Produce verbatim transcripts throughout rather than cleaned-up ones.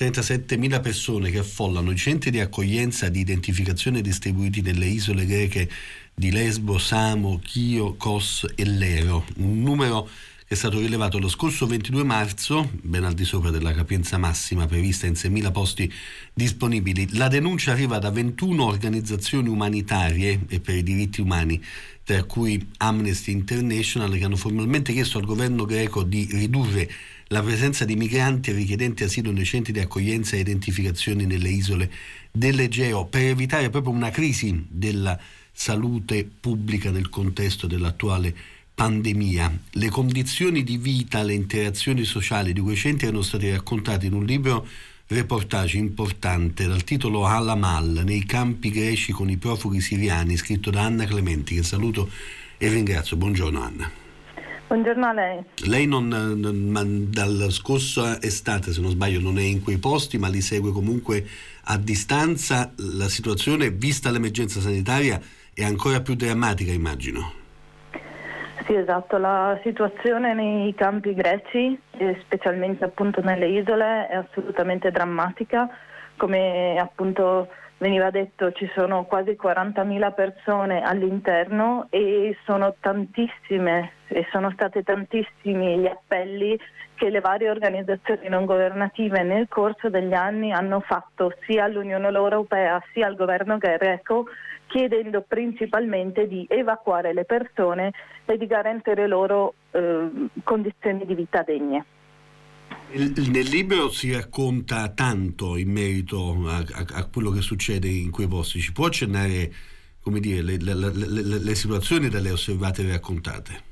trentasettemila persone che affollano i centri di accoglienza di identificazione distribuiti nelle isole greche di Lesbo, Samo, Chio, Kos e Lero, un numero che è stato rilevato lo scorso ventidue marzo, ben al di sopra della capienza massima prevista in seimila posti disponibili. La denuncia arriva da ventuno organizzazioni umanitarie e per i diritti umani, tra cui Amnesty International, che hanno formalmente chiesto al governo greco di ridurre la presenza di migranti e richiedenti asilo nei centri di accoglienza e identificazioni nelle isole dell'Egeo, per evitare proprio una crisi della salute pubblica nel contesto dell'attuale pandemia. Le condizioni di vita, le interazioni sociali di quei centri erano state raccontate in un libro reportage importante dal titolo Al-Amal, nei campi greci con i profughi siriani, scritto da Anna Clementi, che saluto e ringrazio. Buongiorno Anna. Buongiorno a lei. Lei non, non dalla scorsa estate, se non sbaglio, non è in quei posti, ma li segue comunque a distanza. La situazione, vista l'emergenza sanitaria, è ancora più drammatica, immagino. Sì, esatto, la situazione nei campi greci, e specialmente appunto nelle isole, è assolutamente drammatica. Come appunto veniva detto, ci sono quasi quarantamila persone all'interno e sono tantissime e sono state tantissimi gli appelli che le varie organizzazioni non governative nel corso degli anni hanno fatto sia all'Unione Europea sia al governo greco, chiedendo principalmente di evacuare le persone e di garantire loro eh, condizioni di vita degne. Nel libro si racconta tanto in merito a, a, a quello che succede in quei posti. Ci può accennare, come dire, le, le, le, le situazioni da lei osservate e raccontate?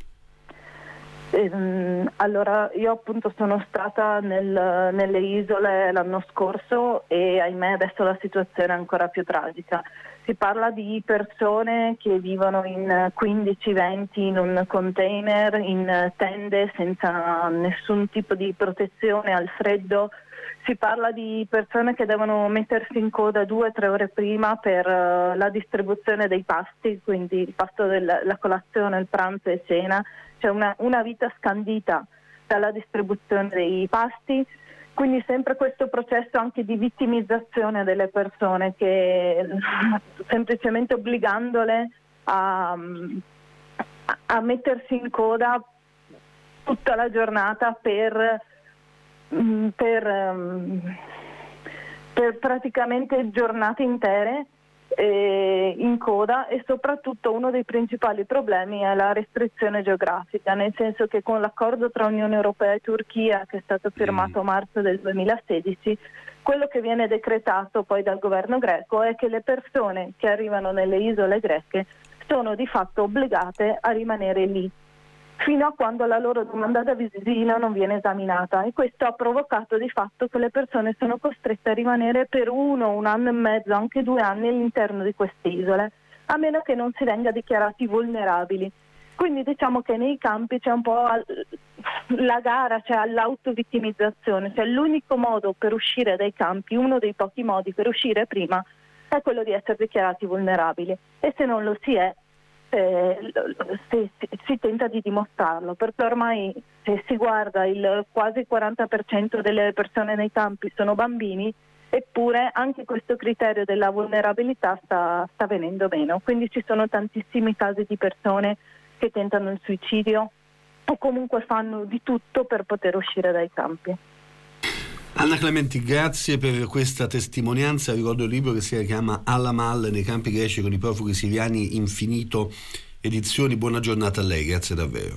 Ehm, allora, io appunto sono stata nel, nelle isole l'anno scorso e ahimè adesso la situazione è ancora più tragica. Si parla di persone che vivono in quindici venti in un container, in tende senza nessun tipo di protezione al freddo. Si parla di persone che devono mettersi in coda due o tre ore prima per uh, la distribuzione dei pasti, quindi il pasto della la colazione, il pranzo e cena. C'è una, una vita scandita dalla distribuzione dei pasti. Quindi sempre questo processo anche di vittimizzazione delle persone, che semplicemente obbligandole a, a mettersi in coda tutta la giornata per, per, per praticamente giornate intere eh, in coda, e soprattutto uno dei principali problemi è la restrizione geografica, nel senso che con l'accordo tra Unione Europea e Turchia, che è stato firmato a marzo del duemilasedici, quello che viene decretato poi dal governo greco è che le persone che arrivano nelle isole greche sono di fatto obbligate a rimanere lì fino a quando la loro domanda d'asilo non viene esaminata, e questo ha provocato di fatto che le persone sono costrette a rimanere per uno, un anno e mezzo, anche due anni all'interno di queste isole, a meno che non si venga dichiarati vulnerabili. Quindi diciamo che nei campi c'è un po' la gara, cioè all'autovittimizzazione, cioè l'unico modo per uscire dai campi, uno dei pochi modi per uscire prima, è quello di essere dichiarati vulnerabili, e se non lo si è, Eh, si, si, si tenta di dimostrarlo, perché ormai se si guarda il quasi quaranta per cento delle persone nei campi sono bambini, eppure anche questo criterio della vulnerabilità sta, sta venendo meno. Quindi ci sono tantissimi casi di persone che tentano il suicidio o comunque fanno di tutto per poter uscire dai campi. Anna Clementi, grazie per questa testimonianza. Ricordo il libro che si chiama Al-Amal, nei campi greci con i profughi siriani, Infinito Edizioni. Buona giornata a lei, grazie davvero.